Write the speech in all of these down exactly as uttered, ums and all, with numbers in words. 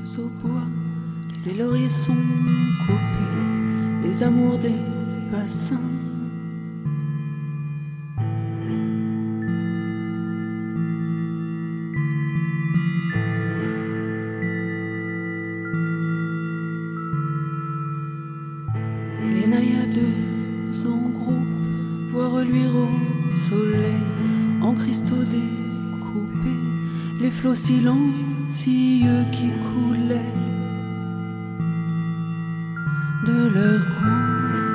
au bois, les lauriers sont coupés, les amours des bassins. Les naïades en groupe voient reluire au soleil, en cristaux découpés, les flots silencieux qui coulaient de leur groupe.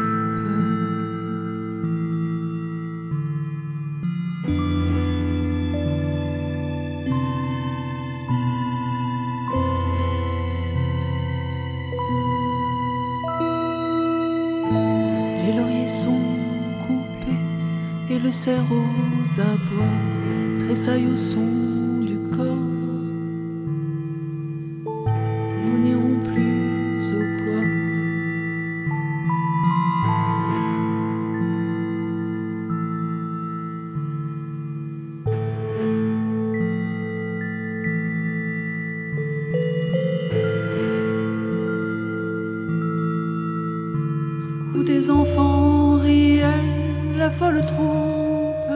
Les lauriers sont coupés et le cerf aux abois tressaille au son du corps. Nous n'irons plus au bois. Où des enfants riaient, la folle troupe.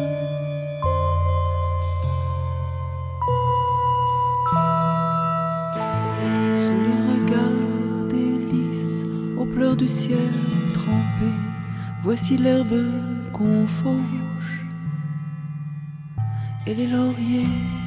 Sous les regards des lys, aux pleurs du ciel trempé, voici l'herbe qu'on fauche et les lauriers